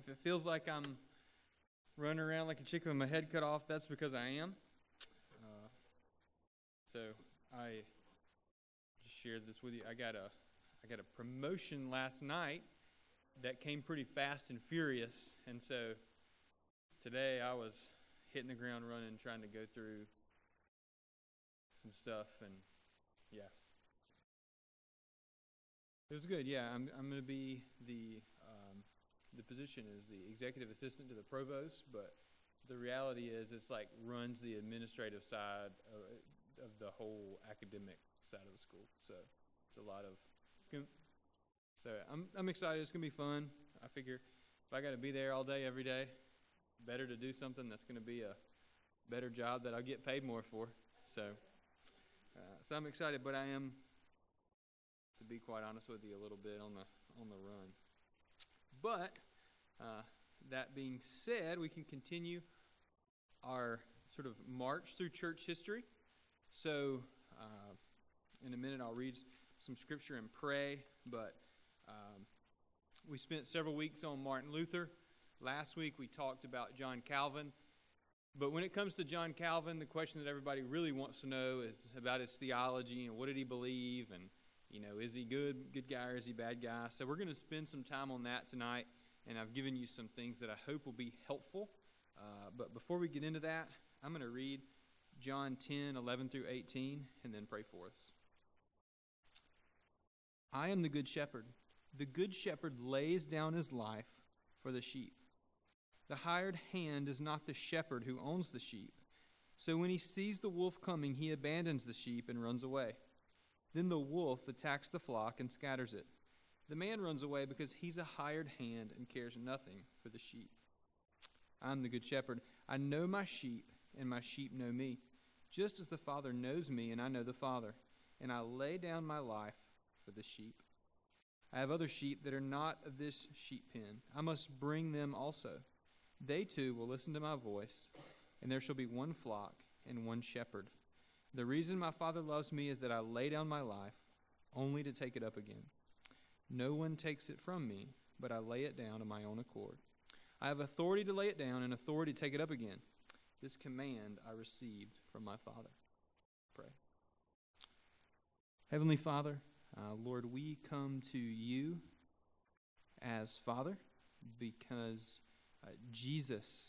If it feels like I'm running around like a chicken with my head cut off, that's because I am. So I just shared this with you. I got a promotion last night that came pretty fast and furious, and so today I was hitting the ground running, trying to go through some stuff, and yeah, it was good. Yeah, I'm going to be the position is the executive assistant to the provost, but the reality is it's like runs the administrative side of the whole academic side of the school. So it's a lot of so I'm excited. It's gonna be fun. I figure if I got to be there all day every day, better to do something that's going to be a better job that I'll get paid more for. So I'm excited, but I am, to be quite honest with you, a little bit on the run. But that being said, we can continue our sort of march through church history. So in a minute I'll read some scripture and pray, but we spent several weeks on Martin Luther. Last week we talked about John Calvin. But when it comes to John Calvin, the question that everybody really wants to know is about his theology and what did he believe, and is he good guy or is he bad guy? So we're going to spend some time on that tonight, and I've given you some things that I hope will be helpful. But before we get into that, I'm going to read John 10:11 through 18, and then pray for us. I am the good shepherd. The good shepherd lays down his life for the sheep. The hired hand is not the shepherd who owns the sheep. So when he sees the wolf coming, he abandons the sheep and runs away. Then the wolf attacks the flock and scatters it. The man runs away because he's a hired hand and cares nothing for the sheep. I am the good shepherd. I know my sheep, and my sheep know me, just as the Father knows me, and I know the Father, and I lay down my life for the sheep. I have other sheep that are not of this sheep pen. I must bring them also. They too will listen to my voice, and there shall be one flock and one shepherd. The reason my Father loves me is that I lay down my life, only to take it up again. No one takes it from me, but I lay it down of my own accord. I have authority to lay it down and authority to take it up again. This command I received from my Father. Pray. Heavenly Father, Lord, we come to you as Father because Jesus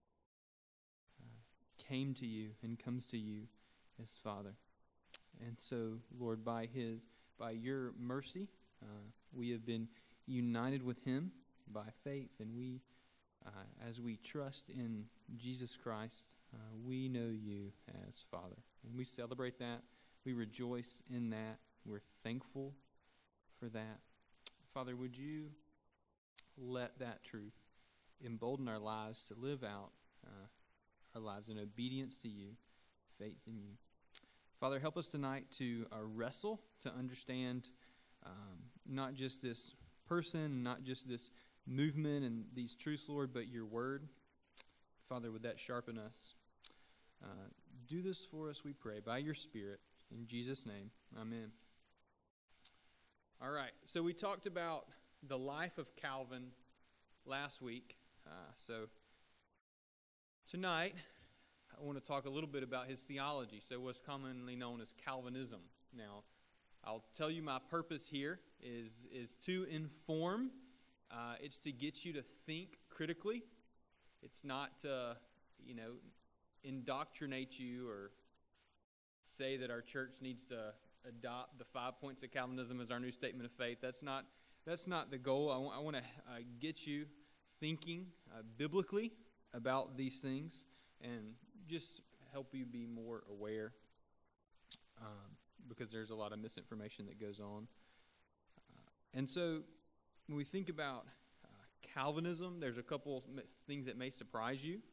came to you and comes to you as Father. And so, Lord, by your mercy, we have been united with him by faith, and we, as we trust in Jesus Christ, we know you as Father. And we celebrate that. We rejoice in that. We're thankful for that. Father, would you let that truth embolden our lives to live out our lives in obedience to you, faith in you. Father, help us tonight to wrestle, to understand not just this person, not just this movement and these truths, Lord, but your word. Father, would that sharpen us? Do this for us, we pray, by your Spirit. In Jesus' name, amen. All right, so we talked about the life of Calvin last week. So tonight, I want to talk a little bit about his theology, so what's commonly known as Calvinism. Now, I'll tell you my purpose here is to inform. It's to get you to think critically. It's not to, indoctrinate you or say that our church needs to adopt the 5 points of Calvinism as our new statement of faith. That's not the goal. I want to get you thinking biblically about these things and just help you be more aware because there's a lot of misinformation that goes on. And so when we think about Calvinism, there's a couple things that may surprise you.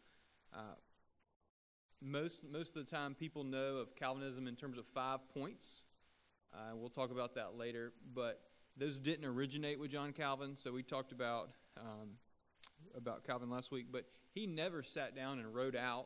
Most of the time people know of Calvinism in terms of 5 points. We'll talk about that later, but those didn't originate with John Calvin. So we talked about Calvin last week, but he never sat down and wrote out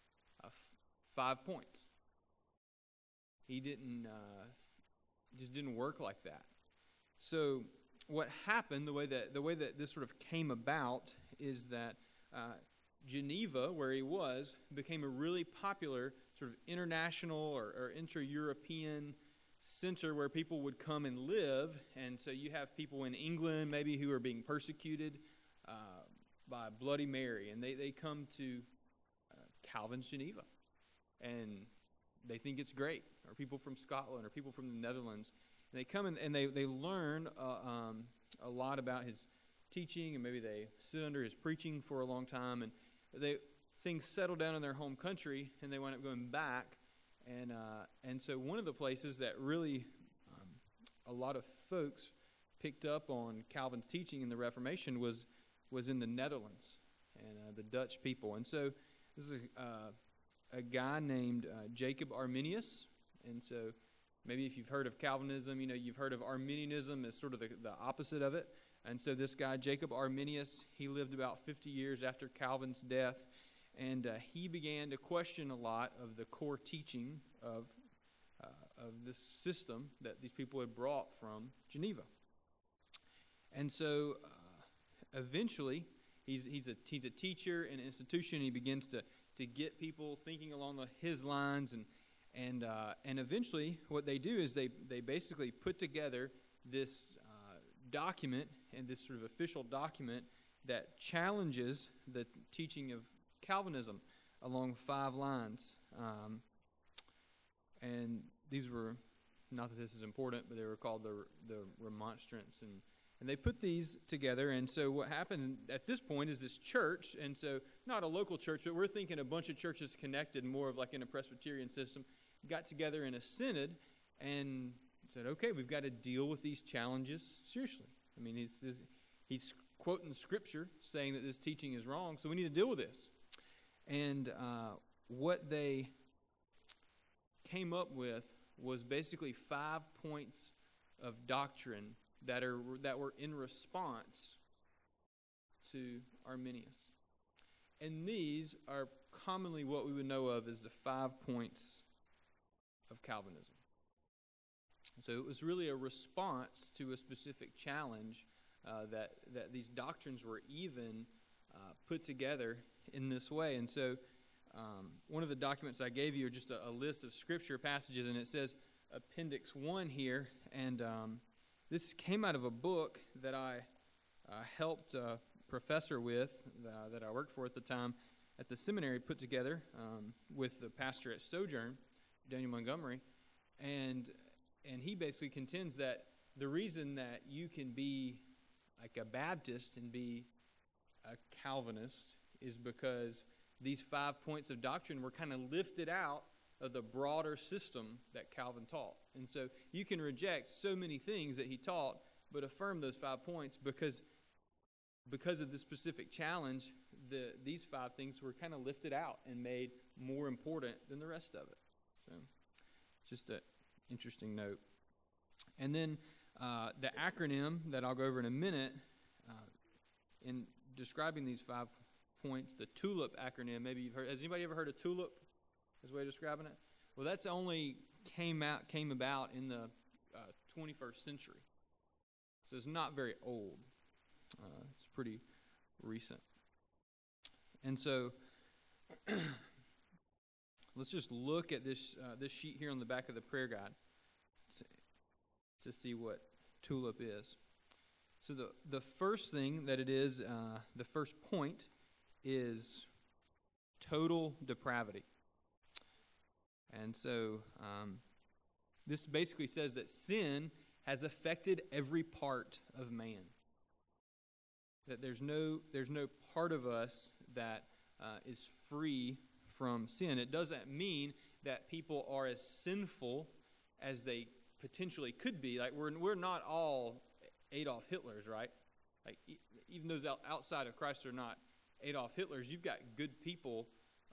5 points. He just didn't work like that. So what happened, the way that this sort of came about, is that Geneva, where he was, became a really popular sort of international or inter-European center where people would come and live. And so you have people in England maybe who are being persecuted by Bloody Mary, and they come to Calvin's Geneva, and they think it's great. Or people from Scotland or people from the Netherlands, and they come and they learn a lot about his teaching, and maybe they sit under his preaching for a long time, and things settle down in their home country, and they wind up going back. And so one of the places that really a lot of folks picked up on Calvin's teaching in the Reformation was in the Netherlands and the Dutch people. And so this is a guy named Jacob Arminius. And so maybe if you've heard of Calvinism, you've heard of Arminianism as sort of the opposite of it. And so this guy, Jacob Arminius, he lived about 50 years after Calvin's death. And he began to question a lot of the core teaching of this system that these people had brought from Geneva. And so eventually, he's a teacher in an institution. He begins to get people thinking along his lines, and eventually, what they do is they basically put together this document, and this sort of official document that challenges the teaching of Calvinism along 5 lines. And these were, not that this is important, but they were called the Remonstrance. And they put these together. And so what happened at this point is this church, and so not a local church, but we're thinking a bunch of churches connected, more of like in a Presbyterian system, got together in a synod and said, okay, we've got to deal with these challenges seriously. I mean, he's quoting Scripture saying that this teaching is wrong, so we need to deal with this. And what they came up with was basically 5 points of doctrine that were in response to Arminius. And these are commonly what we would know of as the 5 points of Calvinism. So it was really a response to a specific challenge that these doctrines were even put together in this way. And so one of the documents I gave you are just a list of Scripture passages, and it says Appendix 1 here, and this came out of a book that I helped a professor with, that I worked for at the time at the seminary, put together with the pastor at Sojourn, Daniel Montgomery, and he basically contends that the reason that you can be like a Baptist and be a Calvinist is because these 5 points of doctrine were kind of lifted out of the broader system that Calvin taught. And so you can reject so many things that he taught, but affirm those 5 points because of the specific challenge, these 5 things were kind of lifted out and made more important than the rest of it. So just an interesting note. And then the acronym that I'll go over in a minute, in describing these 5 points, the TULIP acronym, maybe you've heard. Has anybody ever heard of TULIP as a way of describing it? Well, that's only came about in the 21st century. So it's not very old. It's pretty recent. And so let's just look at this sheet here on the back of the prayer guide to see what TULIP is. So the first thing that it is, the first point is total depravity. And so this basically says that sin has affected every part of man. That there's no part of us that is free from sin. It doesn't mean that people are as sinful as they potentially could be. Like we're not all Adolf Hitlers, right? Like even those outside of Christ are not Adolf Hitlers. You've got good people,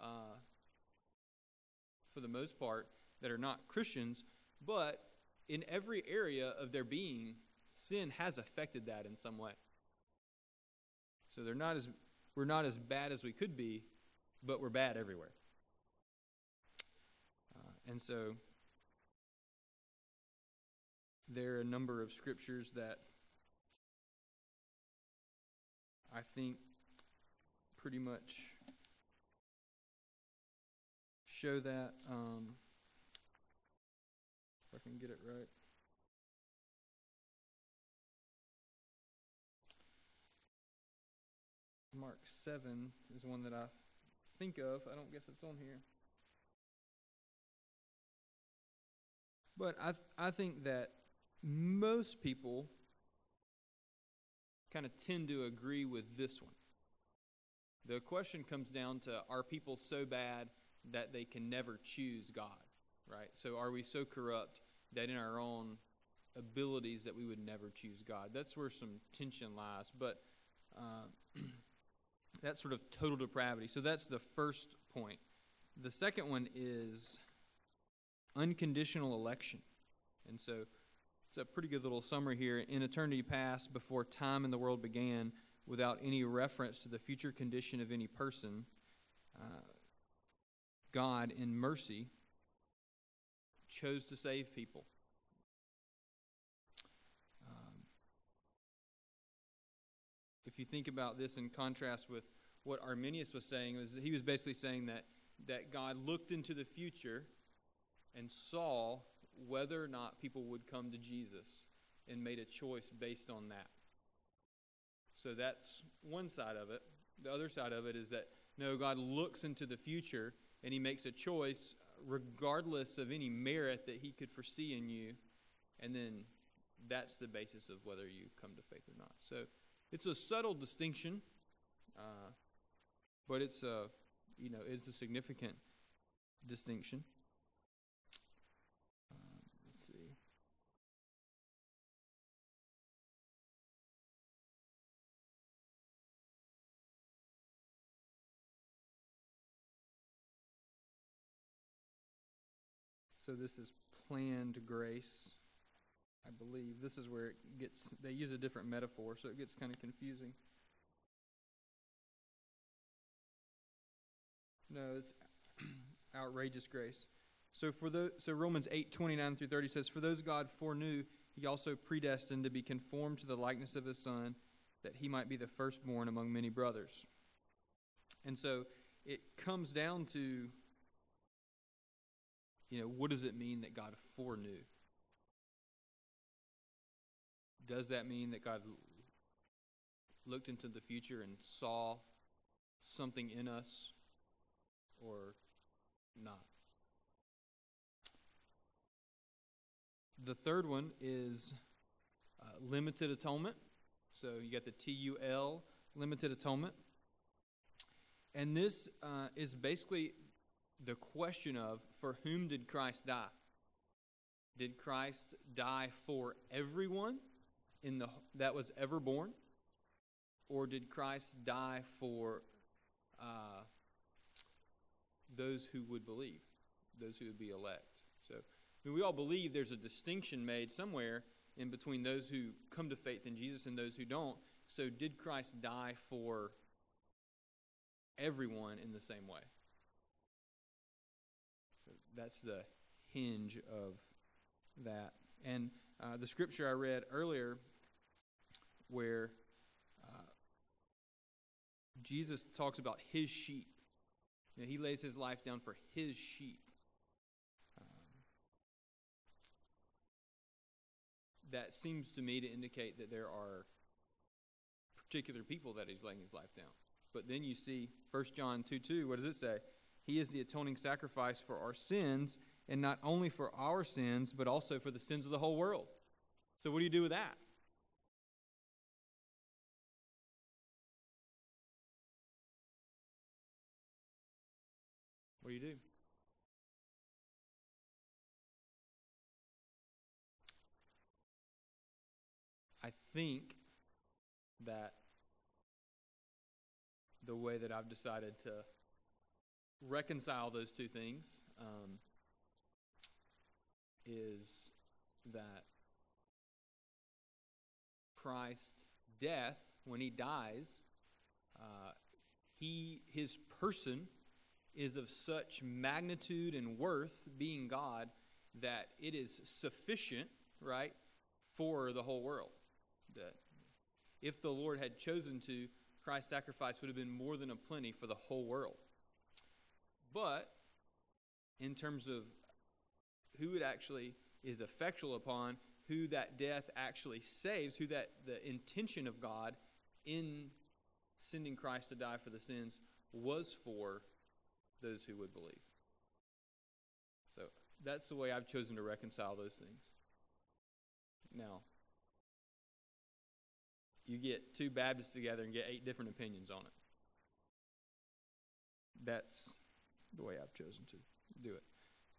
for the most part, that are not Christians, but in every area of their being, sin has affected that in some way. So we're not as bad as we could be, but we're bad everywhere. And so there are a number of scriptures that I think pretty much show that. If I can get it right. Mark 7 is one that I think of. I don't guess it's on here. But I think that most people kind of tend to agree with this one. The question comes down to, are people so bad that they can never choose God, right? So are we so corrupt that in our own abilities that we would never choose God? That's where some tension lies. But that's sort of total depravity. So that's the first point. The second one is unconditional election. And so it's a pretty good little summary here. In eternity past, before time in the world began, without any reference to the future condition of any person, God, in mercy, chose to save people. If you think about this in contrast with what Arminius was saying, he was basically saying that God looked into the future and saw whether or not people would come to Jesus and made a choice based on that. So that's one side of it. The other side of it is that, no, God looks into the future and he makes a choice regardless of any merit that he could foresee in you, and then that's the basis of whether you come to faith or not. So it's a subtle distinction, but it's a significant distinction. Let's see. So this is planned grace, I believe. This is where they use a different metaphor, so it gets kind of confusing. No, it's outrageous grace. So Romans 8:29 through 30 says, "For those God foreknew, he also predestined to be conformed to the likeness of his Son, that he might be the firstborn among many brothers." And so it comes down to, what does it mean that God foreknew? Does that mean that God looked into the future and saw something in us or not? The third one is limited atonement. So you got the TUL, limited atonement. And this is basically the question of, for whom did Christ die? Did Christ die for everyone that was ever born? Or did Christ die for those who would believe, those who would be elect? So we all believe there's a distinction made somewhere in between those who come to faith in Jesus and those who don't. So did Christ die for everyone in the same way? So that's the hinge of that. And the scripture I read earlier where Jesus talks about his sheep. He lays his life down for his sheep. That seems to me to indicate that there are particular people that he's laying his life down. But then you see 1 John 2:2, what does it say? He is the atoning sacrifice for our sins, and not only for our sins, but also for the sins of the whole world. So what do you do with that? What do you do? I think that the way that I've decided to reconcile those two things is that Christ's death, when he dies, his person is of such magnitude and worth, being God, that it is sufficient, right, for the whole world. That if the Lord had chosen to Christ's sacrifice would have been more than a plenty for the whole world. But in terms of who it actually is effectual upon, who that death actually saves, who that the intention of God in sending Christ to die for the sins was for those who would believe. So that's the way I've chosen to reconcile those things. Now, you get two Baptists together and get 8 different opinions on it. That's the way I've chosen to do it.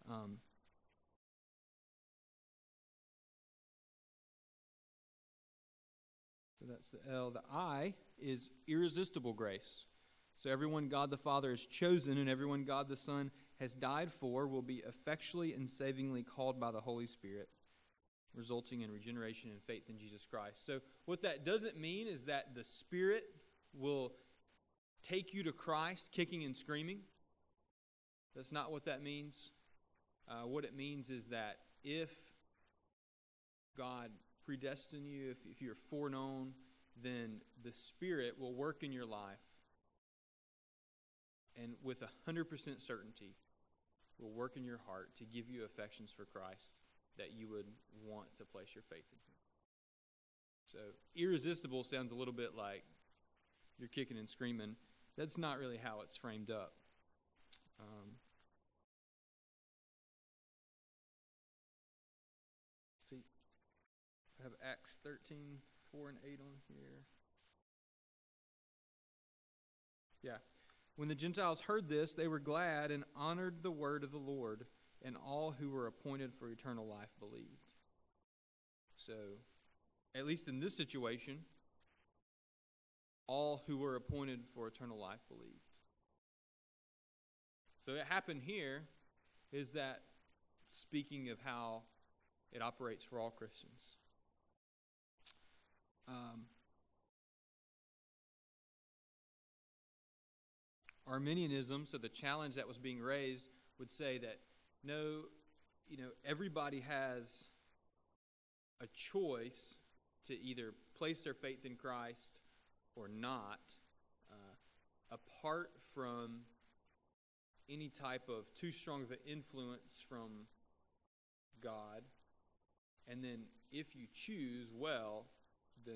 So that's the L. The I is irresistible grace. So everyone God the Father has chosen and everyone God the Son has died for will be effectually and savingly called by the Holy Spirit, resulting in regeneration and faith in Jesus Christ. So what that doesn't mean is that the Spirit will take you to Christ kicking and screaming. That's not what that means. What it means is that if God predestined you, if you're foreknown, then the Spirit will work in your life and with 100% certainty will work in your heart to give you affections for Christ that you would want to place your faith in Him. So irresistible sounds a little bit like you're kicking and screaming. That's not really how it's framed up. See, I have Acts 13, 4 and 8 on here. Yeah. When the Gentiles heard this, they were glad and honored the word of the Lord, and all who were appointed for eternal life believed. So, at least in this situation, all who were appointed for eternal life believed. So what happened here is that, speaking of how it operates for all Christians. Arminianism, so the challenge that was being raised, would say that no, everybody has a choice to either place their faith in Christ or not, apart from any type of too strong of an influence from God. And then if you choose well, then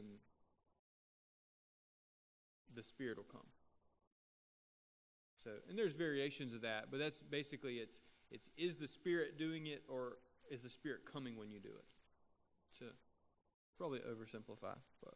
the Spirit will come. So, and there's variations of that, but that's basically it's is the Spirit doing it or is the Spirit coming when you do it? To probably oversimplify, but.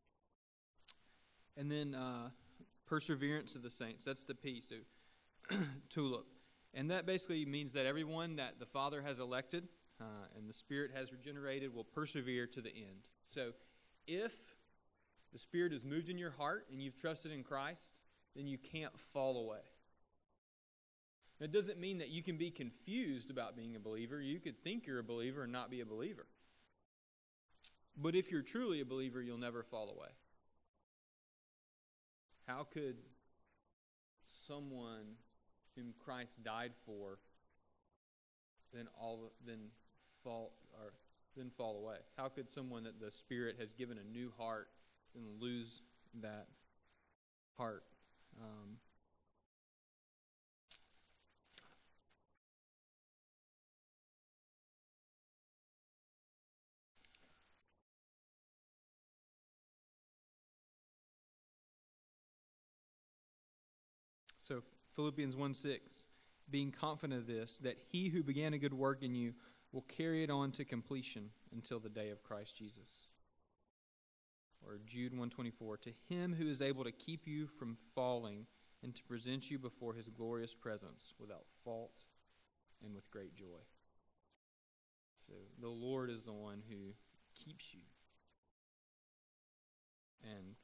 And then perseverance of the saints. That's the P, so tulip. And that basically means that everyone that the Father has elected and the Spirit has regenerated will persevere to the end. So if the Spirit is moved in your heart and you've trusted in Christ, then you can't fall away. It doesn't mean that you can be confused about being a believer. You could think you're a believer and not be a believer. But if you're truly a believer, you'll never fall away. How could someone whom Christ died for then fall away? How could someone that the Spirit has given a new heart then lose that heart? So Philippians 1:6, being confident of this, that he who began a good work in you will carry it on to completion until the day of Christ Jesus. Or Jude 1:24, to him who is able to keep you from falling and to present you before his glorious presence without fault and with great joy. So the Lord is the one who keeps you. And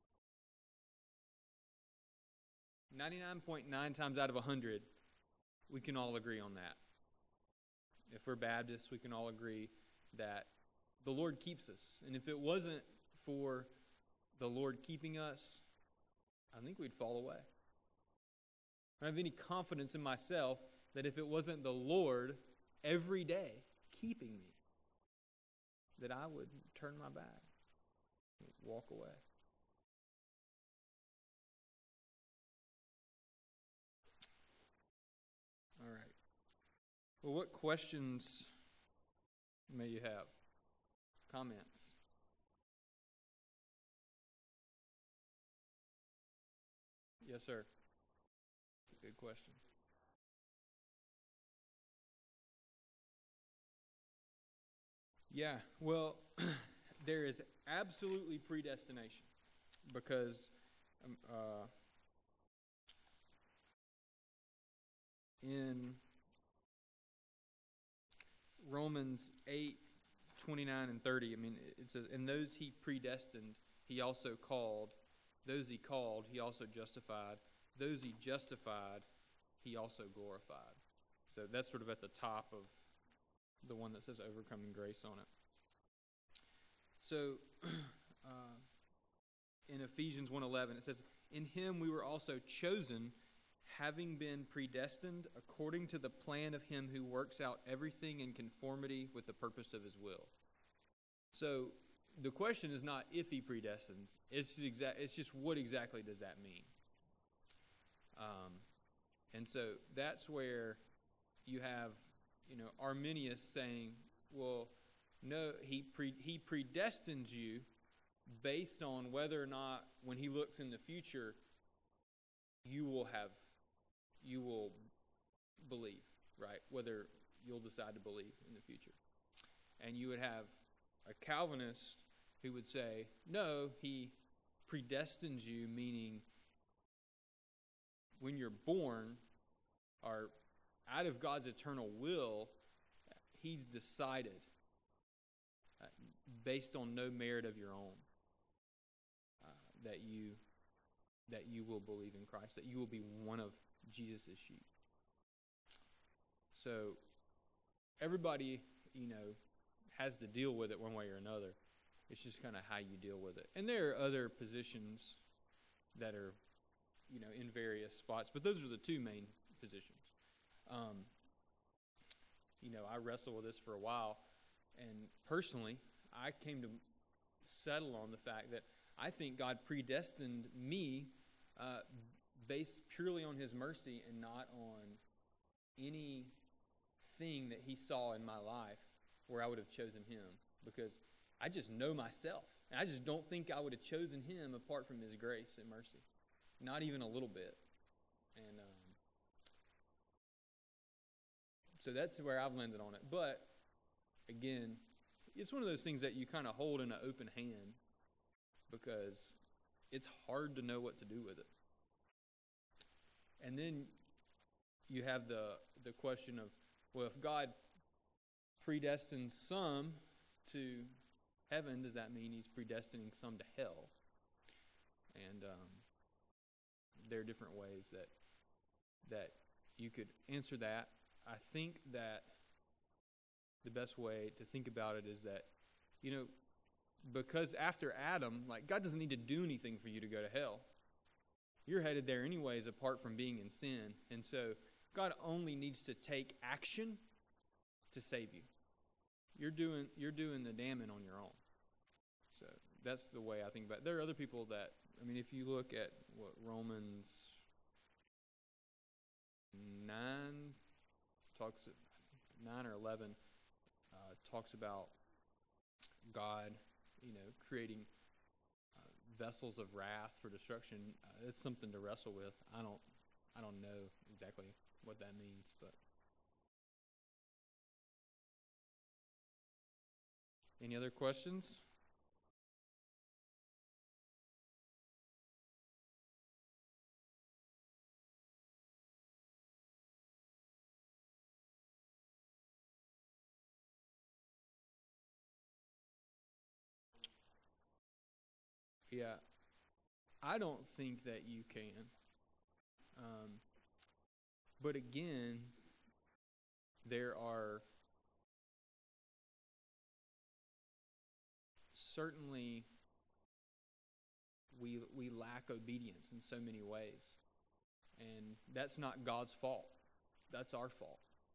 99.9 times out of 100, we can all agree on that. If we're Baptists, we can all agree that the Lord keeps us. And if it wasn't for the Lord keeping us, I think we'd fall away. I don't have any confidence in myself that if it wasn't the Lord every day keeping me, that I would turn my back, walk away. Well, what questions may you have? Comments? Yes, sir. Good question. Yeah, well, there is absolutely predestination because in Romans 8:29 and 30, I mean, it says, "And those he predestined, he also called. Those he called, he also justified. Those he justified, he also glorified." So that's sort of at the top of the one that says overcoming grace on it. So in Ephesians 1:11, it says, "In him we were also chosen, having been predestined according to the plan of him who works out everything in conformity with the purpose of his will." So the question is not if he predestines, it's just what exactly does that mean? And so that's where you have, Arminius saying, well, no, he predestines you based on whether or not when he looks in the future, you will believe, right? Whether you'll decide to believe in the future. And you would have a Calvinist who would say, no, he predestines you, meaning when you're born, or out of God's eternal will, he's decided, based on no merit of your own, that you will believe in Christ, that you will be one of Jesus' sheep. So everybody, has to deal with it one way or another. It's just kind of how you deal with it. And there are other positions that are, in various spots, but those are the two main positions. I wrestled with this for a while, and personally, I came to settle on the fact that I think God predestined me based purely on his mercy and not on anything that he saw in my life where I would have chosen him, because I just know myself, and I just don't think I would have chosen him apart from his grace and mercy, not even a little bit. And so that's where I've landed on it. But again, it's one of those things that you kind of hold in an open hand because it's hard to know what to do with it. And then you have the question of, well, if God predestines some to heaven, does that mean he's predestining some to hell? And there are different ways that you could answer that. I think that the best way to think about it is that, because after Adam, God doesn't need to do anything for you to go to hell. You're headed there anyways, apart from being in sin. And so God only needs to take action to save you. You're doing the damning on your own. So that's the way I think about it. There are other people that, if you look at what Romans 9 talks, 9 or 11 talks about God, creating vessels of wrath for destruction. It's something to wrestle with. I don't know exactly what that means, but any other questions? Yeah, I don't think that you can. But again, there are certainly we lack obedience in so many ways. And that's not God's fault. That's our fault.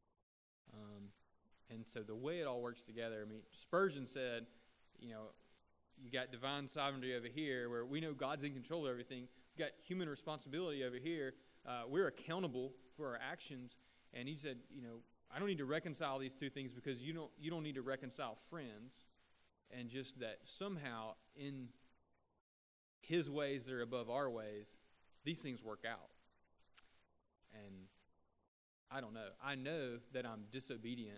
And so the way it all works together, Spurgeon said, you got divine sovereignty over here where we know God's in control of everything. We've got human responsibility over here. We're accountable for our actions. And he said, I don't need to reconcile these two things because you don't need to reconcile friends, and just that somehow in his ways that are above our ways, these things work out. And I don't know. I know that I'm disobedient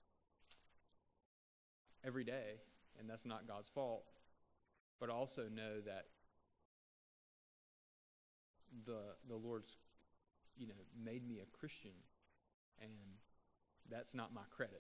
every day, and that's not God's fault. But I also know that the Lord's, made me a Christian, and that's not my credit.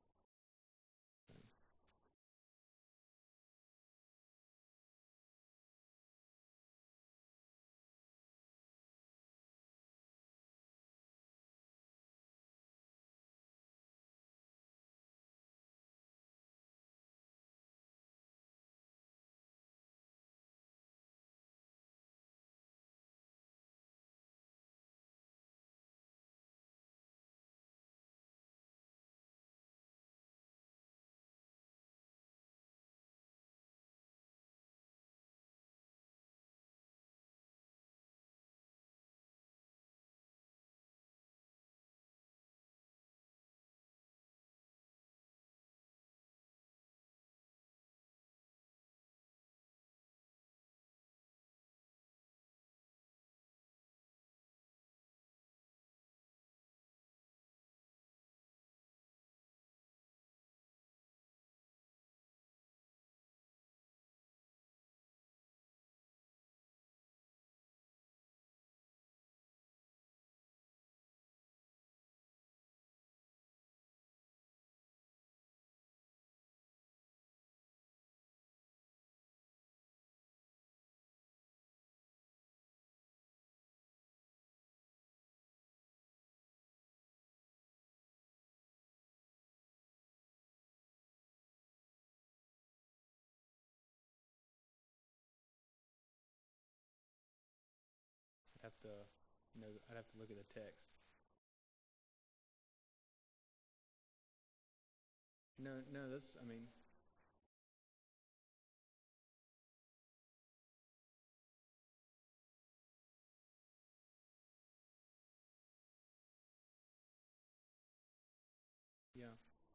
I'd have to look at the text. No, yeah.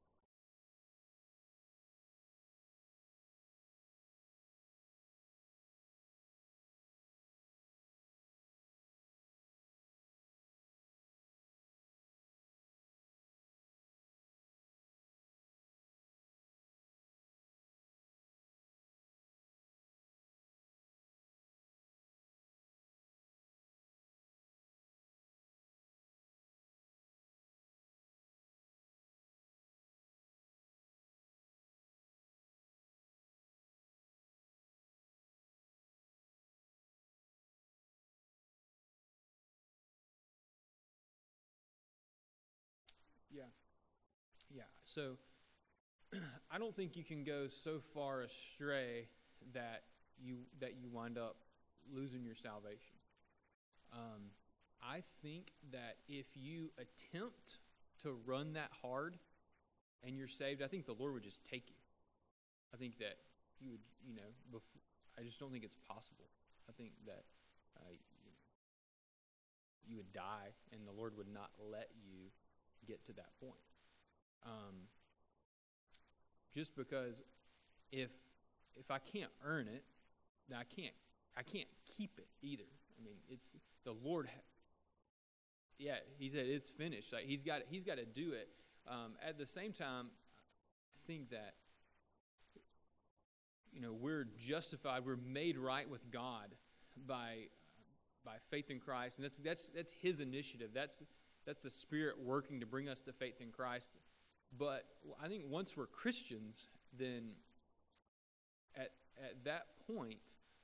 Yeah. Yeah. So I don't think you can go so far astray that you wind up losing your salvation. I think that if you attempt to run that hard and you're saved, I think the Lord would just take you. I think that you would, I just don't think it's possible. I think that you would die and the Lord would not let you get to that point. Just because if I can't earn it, then I can't keep it either. I mean, it's the Lord. Yeah, He said it's finished. Like He's got to do it. At the same time, I think that we're justified, we're made right with God by faith in Christ, and that's His initiative. That's the Spirit working to bring us to faith in Christ. But I think once we're Christians, then at that point,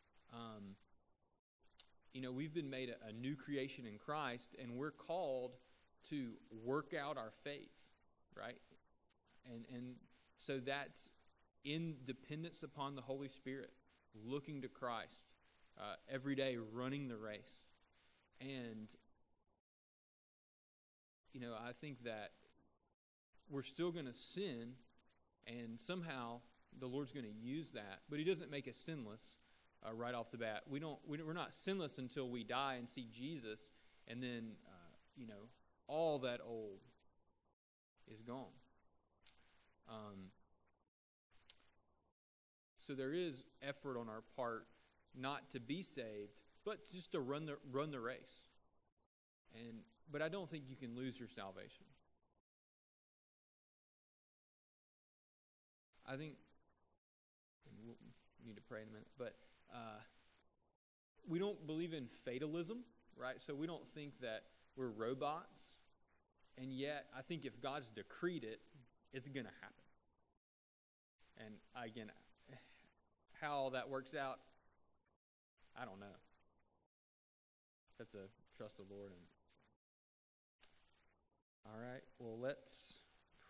we've been made a new creation in Christ, and we're called to work out our faith, right? And so that's in dependence upon the Holy Spirit, looking to Christ every day, running the race. And I think that we're still going to sin, and somehow the Lord's going to use that, but He doesn't make us sinless right off the bat. We're not sinless until we die and see Jesus, and then all that old is gone. So there is effort on our part not to be saved, but just to run the race. But I don't think you can lose your salvation. I think, and we'll need to pray in a minute, but we don't believe in fatalism, right? So we don't think that we're robots, and yet I think if God's decreed it, it's going to happen. And again, how all that works out, I don't know. Have to trust the Lord. All right, well, let's